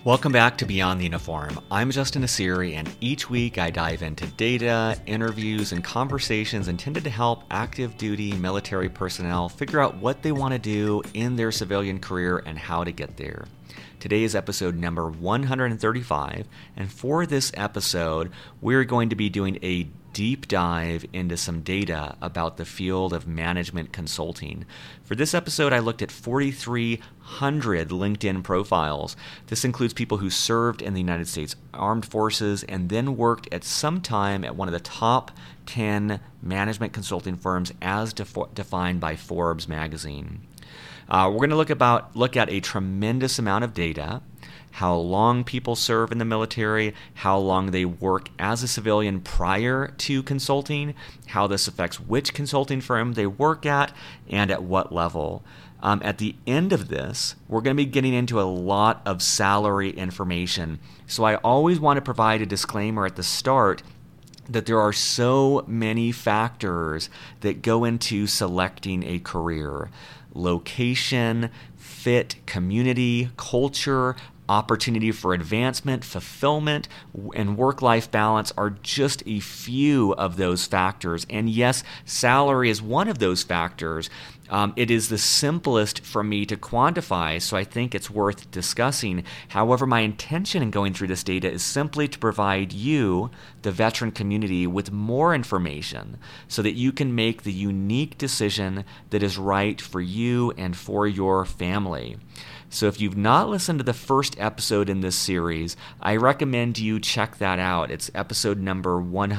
Welcome back to Beyond the Uniform. I'm Justin Asiri, and each week I dive into data, interviews, and conversations intended to help active duty military personnel figure out what they want to do in their civilian career and how to get there. Today is episode number 135, and for this episode, we're going to be doing a deep dive into some data about the field of management consulting. For this episode, I looked at 4,300 LinkedIn profiles. This includes people who served in the United States Armed Forces and then worked at some time at one of the top 10 management consulting firms as defined by Forbes magazine. We're going to look at a tremendous amount of data, how long people serve in the military, how long they work as a civilian prior to consulting, how this affects which consulting firm they work at, and at what level. At the end of this, we're going to be getting into a lot of salary information. So I always want to provide a disclaimer at the start that there are so many factors that go into selecting a career. Location, fit, community, culture, opportunity for advancement, fulfillment, and work-life balance are just a few of those factors. And yes, salary is one of those factors. It is the simplest for me to quantify, so I think it's worth discussing. However, my intention in going through this data is simply to provide you, the veteran community, with more information so that you can make the unique decision that is right for you and for your family. So if you've not listened to the first episode in this series, I recommend you check that out. It's episode number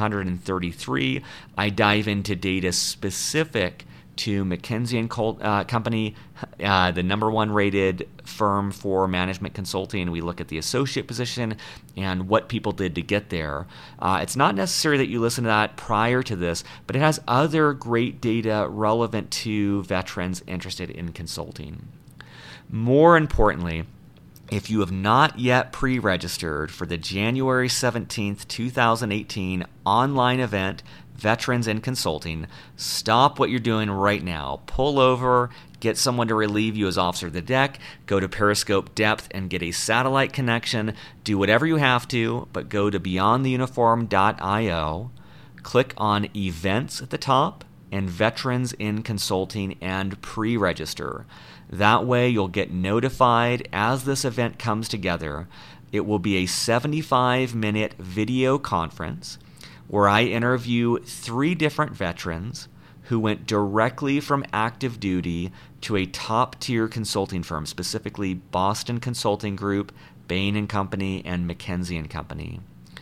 133. I dive into data specific to McKinsey & Company, the number one rated firm for management consulting. We look at the associate position and what people did to get there. It's not necessary that you listen to that prior to this, but it has other great data relevant to veterans interested in consulting. More importantly, if you have not yet pre-registered for the January 17th, 2018 online event, Veterans in Consulting, stop what you're doing right now. Pull over, get someone to relieve you as officer of the deck, go to Periscope Depth and get a satellite connection. Do whatever you have to, but go to beyondtheuniform.io, click on Events at the top, and Veterans in Consulting, and pre-register. That way you'll get notified as this event comes together. It will be a 75-minute video conference where I interview 3 different veterans who went directly from active duty to a top-tier consulting firm, specifically Boston Consulting Group, Bain & Company, and McKinsey & Company.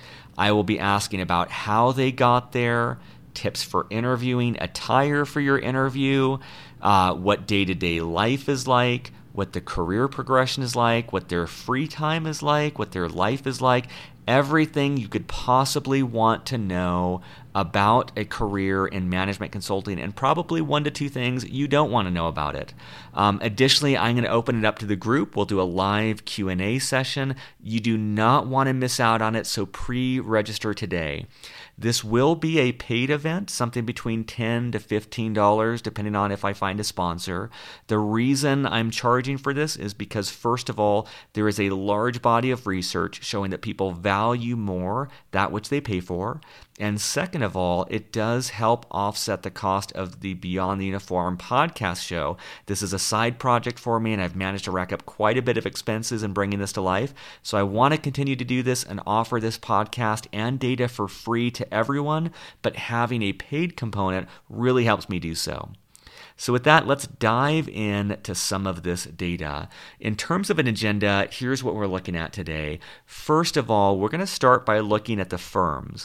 I will be asking about how they got there, tips for interviewing, attire for your interview, what day-to-day life is like, what the career progression is like, what their free time is like, what their life is like, everything you could possibly want to know about a career in management consulting, and probably 1 to 2 things you don't want to know about it. Additionally, I'm going to open it up to the group. We'll do a live Q&A session. You do not want to miss out on it, so pre-register today. This will be a paid event, something between $10 to $15, depending on if I find a sponsor. The reason I'm charging for this is because, first of all, there is a large body of research showing that people value more that which they pay for. And second of all, it does help offset the cost of the Beyond the Uniform podcast show. This is a side project for me, and I've managed to rack up quite a bit of expenses in bringing this to life. So I want to continue to do this and offer this podcast and data for free to everyone, but having a paid component really helps me do so. So with that, let's dive into some of this data. In terms of an agenda, here's what we're looking at today. First of all, we're going to start by looking at the firms,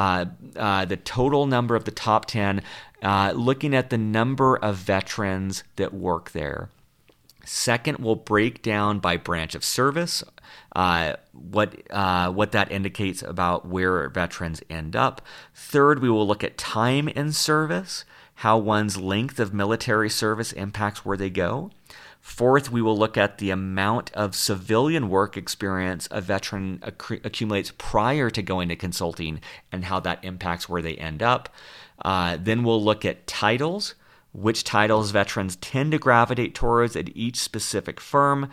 the total number of the top 10, looking at the number of veterans that work there. Second, we'll break down by branch of service, what that indicates about where veterans end up. Third, we will look at time in service, how one's length of military service impacts where they go. Fourth, we will look at the amount of civilian work experience a veteran accumulates prior to going to consulting and how that impacts where they end up. Then we'll look at titles, which titles veterans tend to gravitate towards at each specific firm.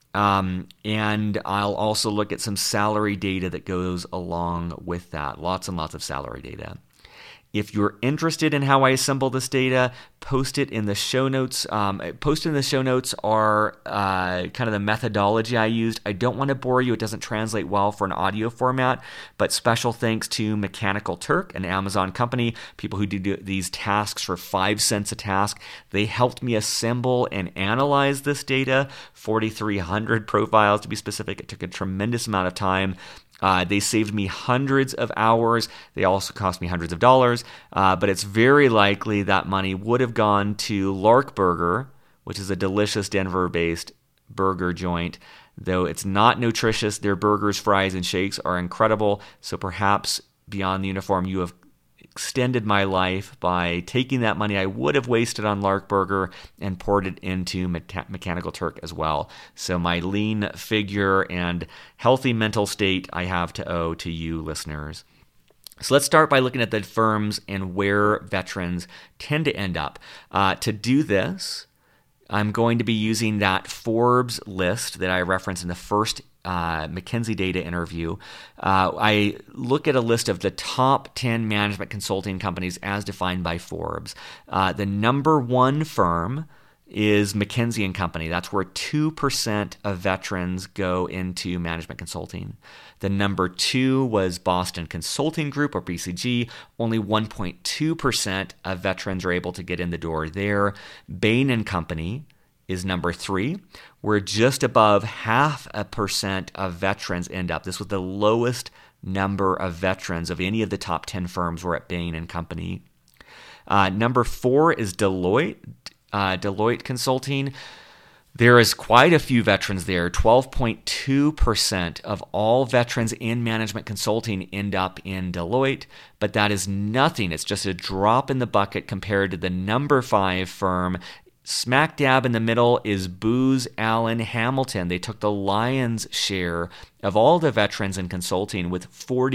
And I'll also look at some salary data that goes along with that. Lots and lots of salary data. If you're interested in how I assemble this data, post it in the show notes. Posted in the show notes are kind of the methodology I used. I don't want to bore you. It doesn't translate well for an audio format, but special thanks to Mechanical Turk, an Amazon company, people who do these tasks for 5 cents a task. They helped me assemble and analyze this data, 4,300 profiles to be specific. It took a tremendous amount of time. They saved me hundreds of hours. They also cost me hundreds of dollars, but it's very likely that money would have gone to Lark Burger, which is a delicious Denver-based burger joint. Though it's not nutritious, their burgers, fries, and shakes are incredible. So perhaps beyond the uniform, you have extended my life by taking that money I would have wasted on Lark Burger and poured it into Mechanical Turk as well. So my lean figure and healthy mental state I have to owe to you listeners. So let's start by looking at the firms and where veterans tend to end up. To do this, I'm going to be using that Forbes list that I referenced in the first McKinsey data interview. I look at a list of the top 10 management consulting companies as defined by Forbes. The number one firm is McKinsey & Company. That's where 2% of veterans go into management consulting. The number 2 was Boston Consulting Group, or BCG. Only 1.2% of veterans are able to get in the door there. Bain & Company is number 3, where just above 0.5% of veterans end up. This was the lowest number of veterans of any of the top 10 firms were at Bain & Company. Number 4 is Deloitte. Deloitte Consulting. There is quite a few veterans there. 12.2% of all veterans in management consulting end up in Deloitte, but that is nothing. It's just a drop in the bucket compared to the number 5 firm. Smack dab in the middle is Booz Allen Hamilton. They took the lion's share of all the veterans in consulting, with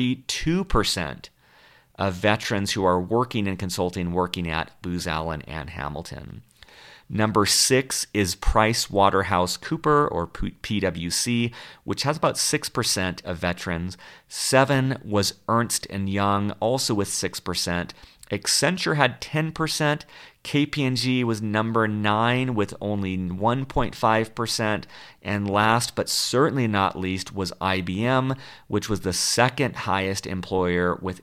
42% of veterans who are working in consulting working at Booz Allen and Hamilton. Number 6 is PricewaterhouseCoopers, or PwC, which has about 6% of veterans. 7 was Ernst & Young, also with 6%. Accenture had 10%. KPMG was number 9 with only 1.5%. And last but certainly not least was IBM, which was the second highest employer with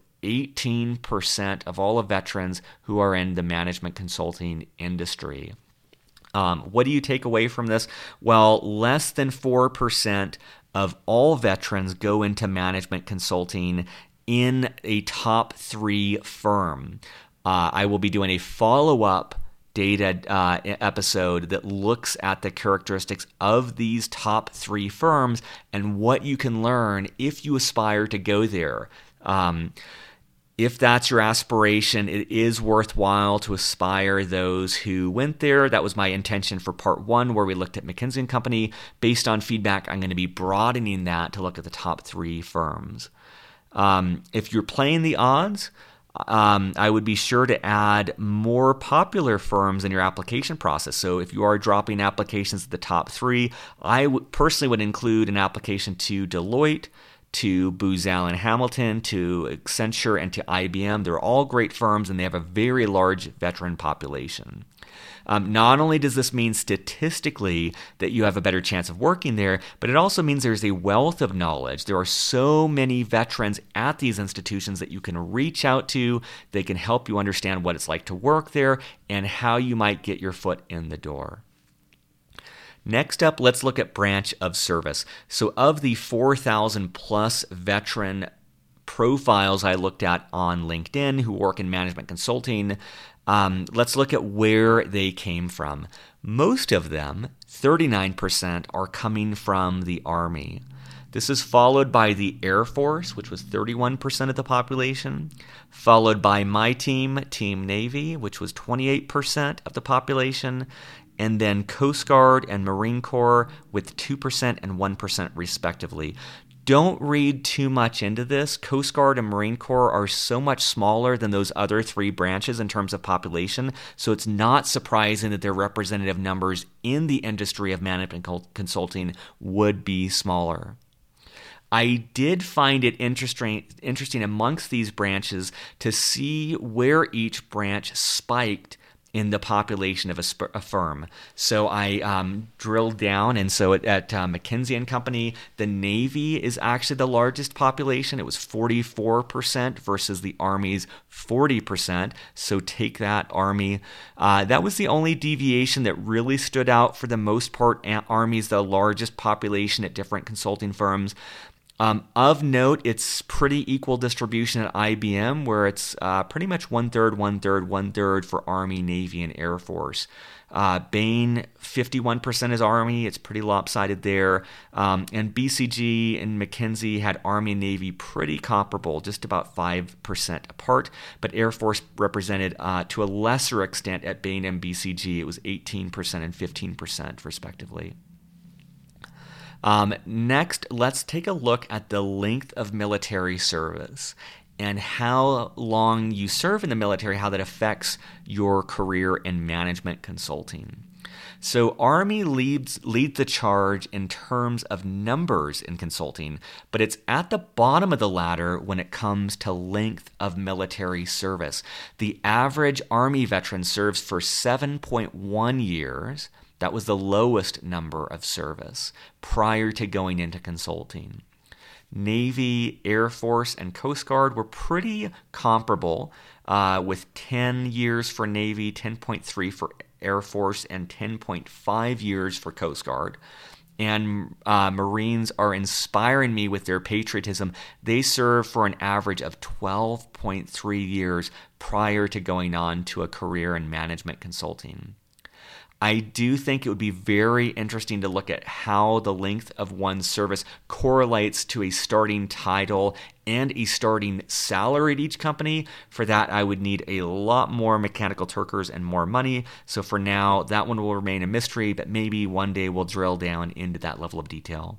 18% of all of veterans who are in the management consulting industry. What do you take away from this? Well, less than 4% of all veterans go into management consulting in a top 3 firm. I will be doing a follow-up data episode that looks at the characteristics of these top 3 firms and what you can learn if you aspire to go there. If that's your aspiration, it is worthwhile to aspire those who went there. That was my intention for part 1, where we looked at McKinsey & Company. Based on feedback, I'm going to be broadening that to look at the top 3 firms. If you're playing the odds, I would be sure to add more popular firms in your application process. So if you are dropping applications at the top 3, I personally would include an application to Deloitte, to Booz Allen Hamilton, to Accenture, and to IBM. They're all great firms, and they have a very large veteran population. Not only does this mean statistically that you have a better chance of working there, but it also means there's a wealth of knowledge. There are so many veterans at these institutions that you can reach out to. They can help you understand what it's like to work there and how you might get your foot in the door. Next up, let's look at branch of service. So of the 4,000 plus veteran profiles I looked at on LinkedIn who work in management consulting, let's look at where they came from. Most of them, 39%, are coming from the Army. This is followed by the Air Force, which was 31% of the population, followed by my team, Team Navy, which was 28% of the population, and then Coast Guard and Marine Corps with 2% and 1% respectively. Don't read too much into this. Coast Guard and Marine Corps are so much smaller than those other three branches in terms of population, so it's not surprising that their representative numbers in the industry of management consulting would be smaller. I did find it interesting amongst these branches to see where each branch spiked in the population of a firm. So I drilled down, and so at McKinsey & Company, the Navy is actually the largest population. It was 44% versus the Army's 40%. So take that, Army. That was the only deviation that really stood out. For the most part, Army's the largest population at different consulting firms. Of note, it's pretty equal distribution at IBM, where it's pretty much 1/3, 1/3, 1/3 for Army, Navy, and Air Force. Bain, 51% is Army. It's pretty lopsided there. And BCG and McKinsey had Army and Navy pretty comparable, just about 5% apart. But Air Force represented to a lesser extent at Bain and BCG. It was 18% and 15% respectively. Next, let's take a look at the length of military service and how long you serve in the military, how that affects your career in management consulting. So Army leads the charge in terms of numbers in consulting, but it's at the bottom of the ladder when it comes to length of military service. The average Army veteran serves for 7.1 years. That was the lowest number of service prior to going into consulting. Navy, Air Force, and Coast Guard were pretty comparable, with 10 years for Navy, 10.3 for Air Force, and 10.5 years for Coast Guard. And Marines are inspiring me with their patriotism. They serve for an average of 12.3 years prior to going on to a career in management consulting. I do think it would be very interesting to look at how the length of one's service correlates to a starting title and a starting salary at each company. For that, I would need a lot more mechanical Turkers and more money. So for now, that one will remain a mystery, but maybe one day we'll drill down into that level of detail.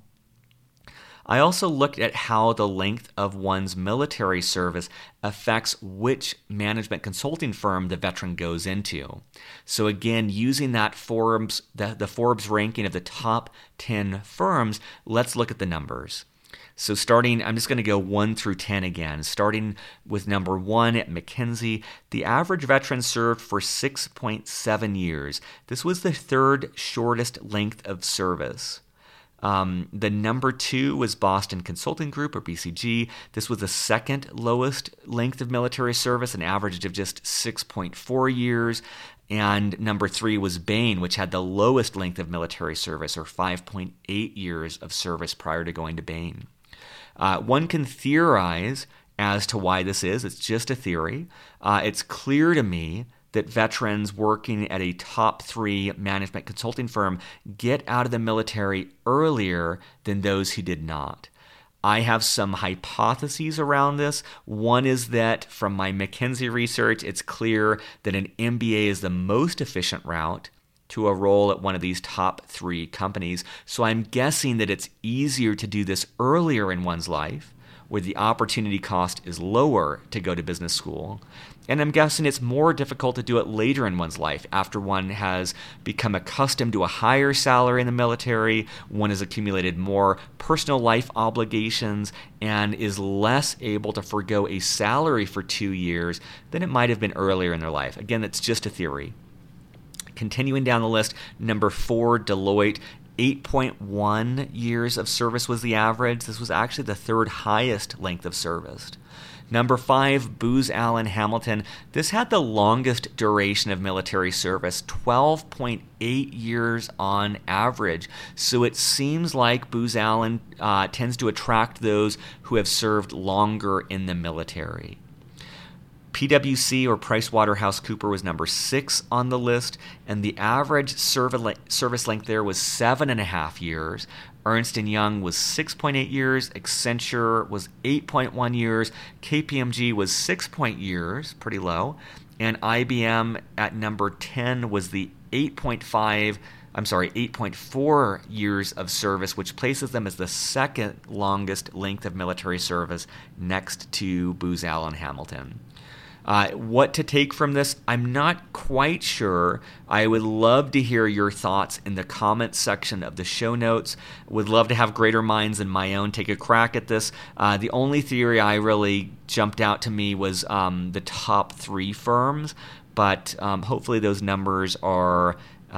I also looked at how the length of one's military service affects which management consulting firm the veteran goes into. So again, using that the Forbes ranking of the top 10 firms, let's look at the numbers. So I'm just going to go 1 through 10 again. Starting with number 1 at McKinsey, the average veteran served for 6.7 years. This was the third shortest length of service. The number 2 was Boston Consulting Group, or BCG. This was the second lowest length of military service, an average of just 6.4 years. And number 3 was Bain, which had the lowest length of military service, or 5.8 years of service prior to going to Bain. One can theorize as to why this is. It's just a theory. It's clear to me that veterans working at a top 3 management consulting firm get out of the military earlier than those who did not. I have some hypotheses around this. One is that from my McKinsey research, it's clear that an MBA is the most efficient route to a role at one of these top 3 companies. So I'm guessing that it's easier to do this earlier in one's life, where the opportunity cost is lower to go to business school. And I'm guessing it's more difficult to do it later in one's life, after one has become accustomed to a higher salary in the military, one has accumulated more personal life obligations, and is less able to forgo a salary for 2 years than it might have been earlier in their life. Again, that's just a theory. Continuing down the list, number 4, Deloitte. 8.1 years of service was the average. This was actually the third highest length of service. Number 5, Booz Allen Hamilton. This had the longest duration of military service, 12.8 years on average. So it seems like Booz Allen tends to attract those who have served longer in the military. PwC, or PricewaterhouseCoopers, was number 6 on the list, and the average service length there was 7.5 years. Ernst & Young was 6.8 years, Accenture was 8.1 years, KPMG was 6 years, pretty low, and IBM at number 10 was the 8.5 8.4 years of service, which places them as the second longest length of military service next to Booz Allen Hamilton. What to take from this, I'm not quite sure. I would love to hear your thoughts in the comments section of the show notes. Would love to have greater minds than my own take a crack at this. The only theory I really jumped out to me was the top 3 firms, but hopefully those numbers are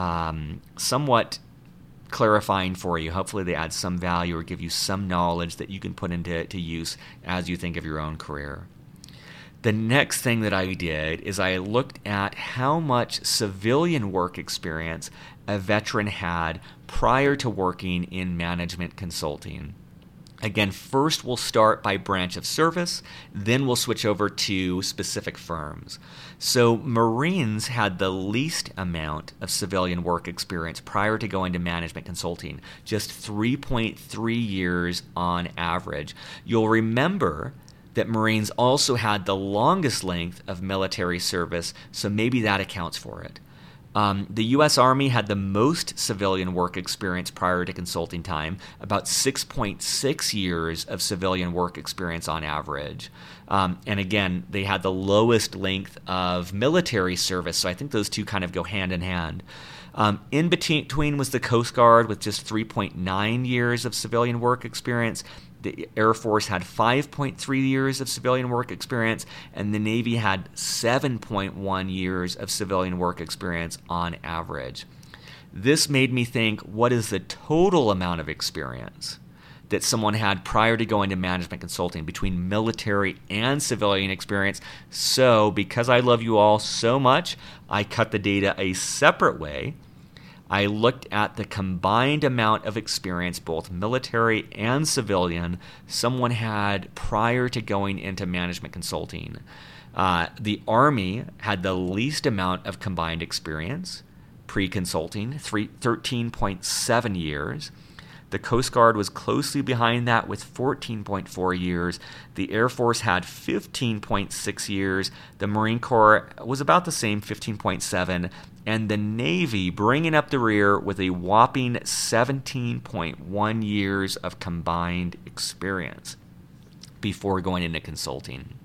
somewhat clarifying for you. Hopefully they add some value or give you some knowledge that you can put into use as you think of your own career. The next thing that I did is I looked at how much civilian work experience a veteran had prior to working in management consulting. Again, first we'll start by branch of service, then we'll switch over to specific firms. So Marines had the least amount of civilian work experience prior to going to management consulting, just 3.3 years on average. You'll remember that Marines also had the longest length of military service, so maybe that accounts for it. The U.S. Army had the most civilian work experience prior to consulting time, about 6.6 years of civilian work experience on average. And again, they had the lowest length of military service, so I think those two kind of go hand in hand. In between was the Coast Guard with just 3.9 years of civilian work experience. The Air Force had 5.3 years of civilian work experience, and the Navy had 7.1 years of civilian work experience on average. This made me think, what is the total amount of experience that someone had prior to going to management consulting between military and civilian experience? So, because I love you all so much, I cut the data a separate way. I looked at the combined amount of experience, both military and civilian, someone had prior to going into management consulting. The Army had the least amount of combined experience pre-consulting, 13.7 years. The Coast Guard was closely behind that with 14.4 years. The Air Force had 15.6 years. The Marine Corps was about the same, 15.7. And the Navy bringing up the rear with a whopping 17.1 years of combined experience before going into consulting.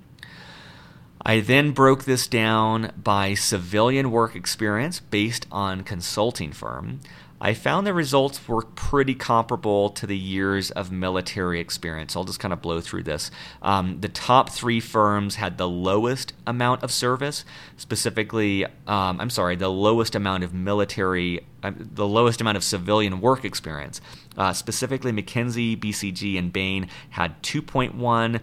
I then broke this down by civilian work experience based on consulting firm. I found the results were pretty comparable to the years of military experience. I'll just kind of blow through this. The top 3 firms had the lowest amount of service, specifically, the lowest amount of the lowest amount of civilian work experience. Specifically, McKinsey, BCG, and Bain had 2.1,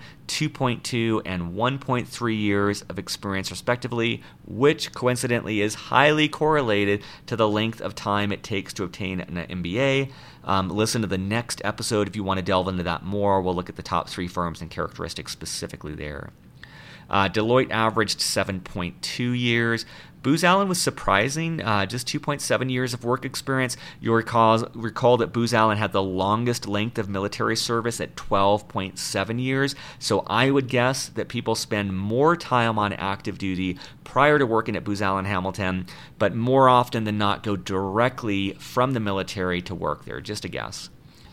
2.2, and 1.3 years of experience respectively, which coincidentally is highly correlated to the length of time it takes to obtain an MBA. Listen to the next episode if you want to delve into that more. We'll look at the top 3 firms and characteristics specifically there. Deloitte averaged 7.2 years. Booz Allen was surprising, just 2.7 years of work experience. You'll recall that Booz Allen had the longest length of military service at 12.7 years. So I would guess that people spend more time on active duty prior to working at Booz Allen Hamilton, but more often than not go directly from the military to work there. Just a guess.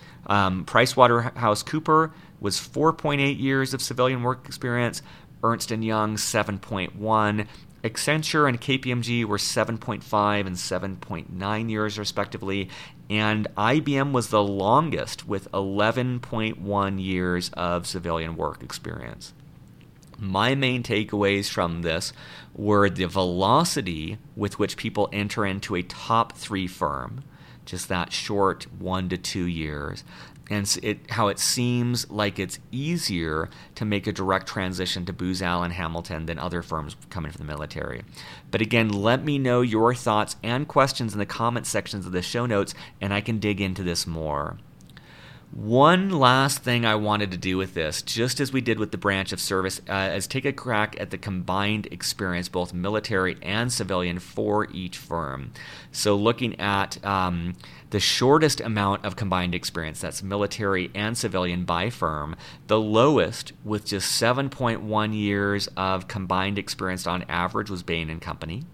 PricewaterhouseCoopers was 4.8 years of civilian work experience. Ernst & Young, 7.1. Accenture and KPMG were 7.5 and 7.9 years respectively, and IBM was the longest with 11.1 years of civilian work experience. My main takeaways from this were the velocity with which people enter into a top 3 firm, just that short 1 to 2 years, and how it seems like it's easier to make a direct transition to Booz Allen Hamilton than other firms coming from the military. But again, let me know your thoughts and questions in the comment sections of the show notes, and I can dig into this more. One last thing I wanted to do with this, just as we did with the branch of service, is take a crack at the combined experience, both military and civilian, for each firm. So looking at the shortest amount of combined experience, that's military and civilian by firm, the lowest with just 7.1 years of combined experience on average was Bain & Company.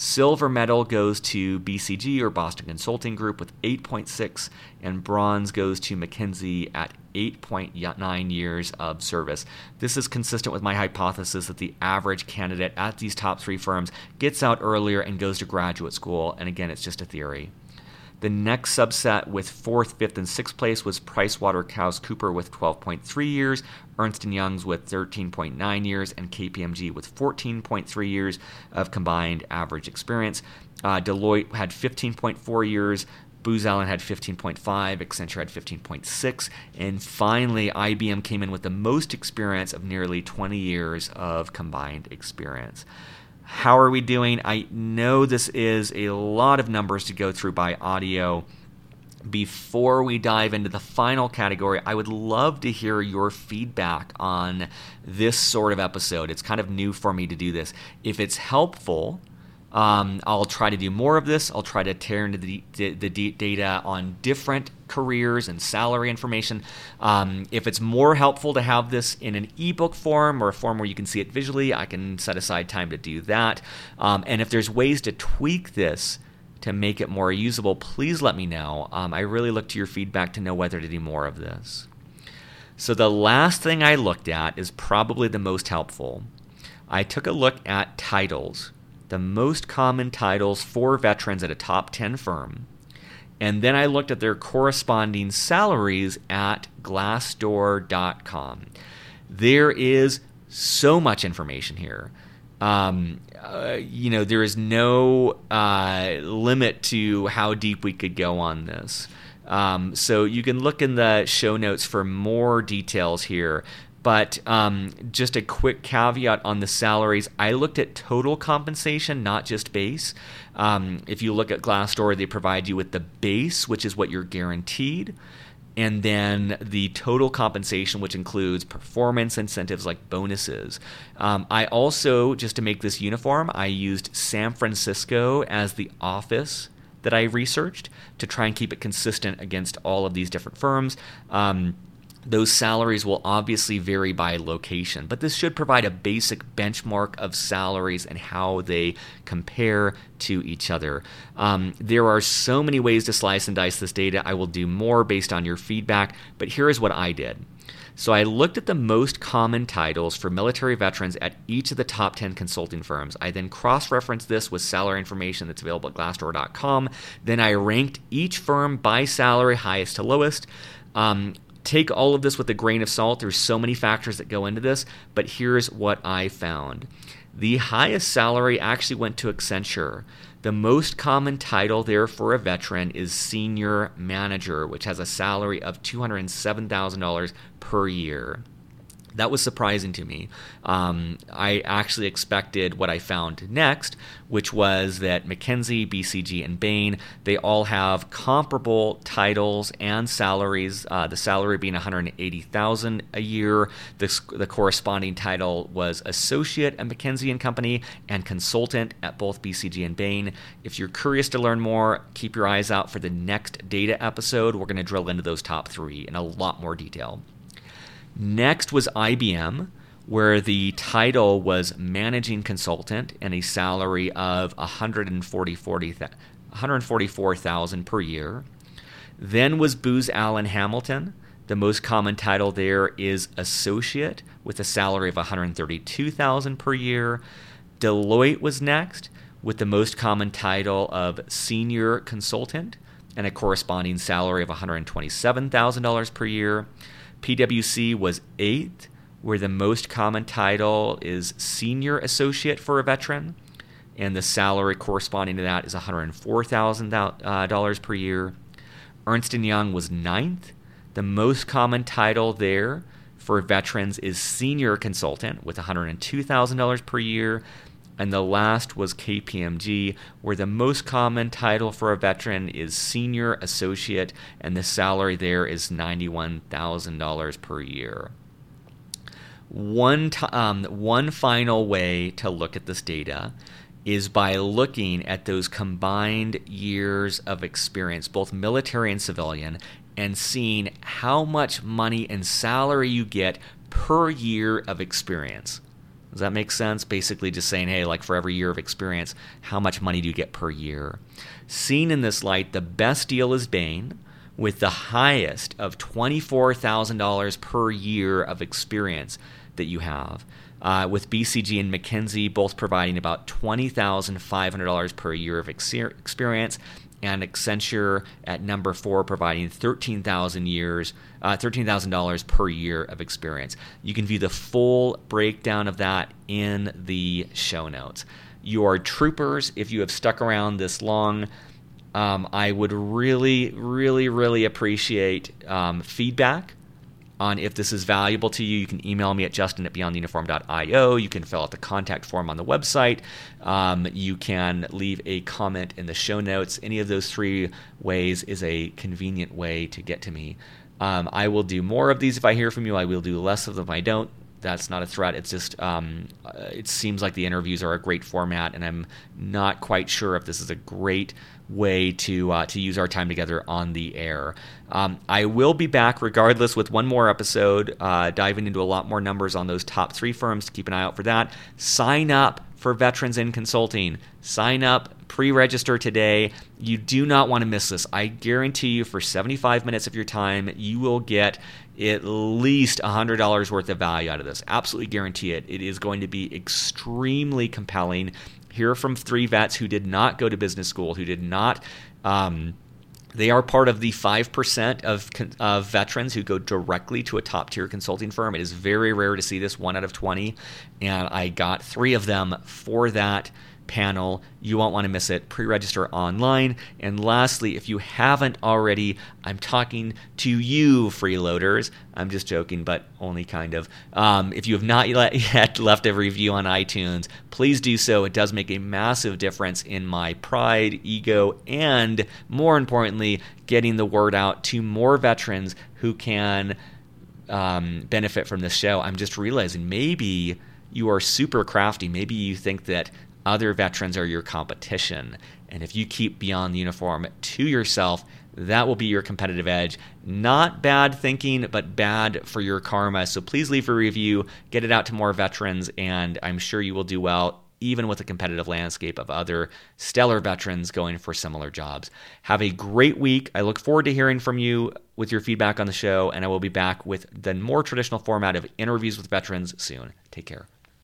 Silver medal goes to BCG, or Boston Consulting Group, with 8.6, and bronze goes to McKinsey at 8.9 years of service. This is consistent with my hypothesis that the average candidate at these top 3 firms gets out earlier and goes to graduate school, and again, it's just a theory. The next subset with 4th, 5th, and 6th place was PricewaterhouseCoopers with 12.3 years, Ernst & Young's with 13.9 years, and KPMG with 14.3 years of combined average experience. Deloitte had 15.4 years, Booz Allen had 15.5, Accenture had 15.6, and finally IBM came in with the most experience of nearly 20 years of combined experience. How are we doing? I know this is a lot of numbers to go through by audio. Before we dive into the final category, I would love to hear your feedback on this sort of episode. It's kind of new for me to do this. If it's helpful, I'll try to do more of this. I'll try to tear into the data on different careers and salary information. If it's more helpful to have this in an ebook form or a form where you can see it visually, I can set aside time to do that. And if there's ways to tweak this to make it more usable, please let me know. I really look to your feedback to know whether to do more of this. So the last thing I looked at is probably the most helpful. I took a look at titles, the most common titles for veterans at a top 10 firm. And then I looked at their corresponding salaries at Glassdoor.com. There is so much information here. There is no limit to how deep we could go on this. So you can look in the show notes for more details here. But just a quick caveat on the salaries. I looked at total compensation, not just base. If you look at Glassdoor, they provide you with the base, which is what you're guaranteed, and then the total compensation, which includes performance incentives like bonuses. I also, just to make this uniform, I used San Francisco as the office that I researched to try and keep it consistent against all of these different firms. Those salaries will obviously vary by location, but this should provide a basic benchmark of salaries and how they compare to each other. There are so many ways to slice and dice this data. I will do more based on your feedback, but here is what I did. So I looked at the most common titles for military veterans at each of the top 10 consulting firms. I then cross-referenced this with salary information that's available at Glassdoor.com. Then I ranked each firm by salary, highest to lowest. Take all of this with a grain of salt. There's so many factors that go into this, but here's what I found. The highest salary actually went to Accenture. The most common title there for a veteran is Senior Manager, which has a salary of $207,000 per year. That was surprising to me. I actually expected what I found next, which was that McKinsey, BCG, and Bain, they all have comparable titles and salaries. The salary being $180,000 a year. The corresponding title was Associate at McKinsey and Company and Consultant at both BCG and Bain. If you're curious to learn more, keep your eyes out for the next data episode. We're going to drill into those top 3 in a lot more detail. Next was IBM, where the title was Managing Consultant and a salary of $144,000 per year. Then was Booz Allen Hamilton. The most common title there is Associate with a salary of $132,000 per year. Deloitte was next with the most common title of Senior Consultant and a corresponding salary of $127,000 per year. PwC was 8th, where the most common title is Senior Associate for a veteran, and the salary corresponding to that is $104,000 per year. Ernst & Young was 9th. The most common title there for veterans is Senior Consultant with $102,000 per year. And the last was KPMG, where the most common title for a veteran is Senior Associate, and the salary there is $91,000 per year. One final way to look at this data is by looking at those combined years of experience, both military and civilian, and seeing how much money and salary you get per year of experience. Does that make sense? Basically just saying, hey, like for every year of experience, how much money do you get per year? Seen in this light, the best deal is Bain, with the highest of $24,000 per year of experience that you have, with BCG and McKinsey both providing about $20,500 per year of experience, and Accenture at number 4 providing $13,000 per year of experience. You can view the full breakdown of that in the show notes. Your troopers, if you have stuck around this long, I would really, really, really appreciate feedback on if this is valuable to you. You can email me at justin@beyondtheuniform.io. You can fill out the contact form on the website. You can leave a comment in the show notes. Any of those 3 ways is a convenient way to get to me. I will do more of these if I hear from you. I will do less of them if I don't. That's not a threat. It's just it seems like the interviews are a great format, and I'm not quite sure if this is a great way to use our time together on the air. I will be back regardless with one more episode, diving into a lot more numbers on those top 3 firms. Keep an eye out for that. Sign up for Veterans in Consulting. Sign up, pre-register today. You do not want to miss this. I guarantee you for 75 minutes of your time, you will get at least $100 worth of value out of this. Absolutely guarantee it. It is going to be extremely compelling. Hear from 3 vets who did not go to business school, who did not they are part of the 5% of veterans who go directly to a top-tier consulting firm. It is very rare to see this, 1 out of 20, and I got 3 of them for that panel. You won't want to miss it. Pre-register online. And lastly, if you haven't already, I'm talking to you, freeloaders. I'm just joking, but only kind of. If you have not yet left a review on iTunes, please do so. It does make a massive difference in my pride, ego, and more importantly, getting the word out to more veterans who can benefit from this show. I'm just realizing maybe you are super crafty. Maybe you think that other veterans are your competition. And if you keep Beyond the Uniform to yourself, that will be your competitive edge. Not bad thinking, but bad for your karma. So please leave a review, get it out to more veterans, and I'm sure you will do well, even with the competitive landscape of other stellar veterans going for similar jobs. Have a great week. I look forward to hearing from you with your feedback on the show, and I will be back with the more traditional format of interviews with veterans soon. Take care.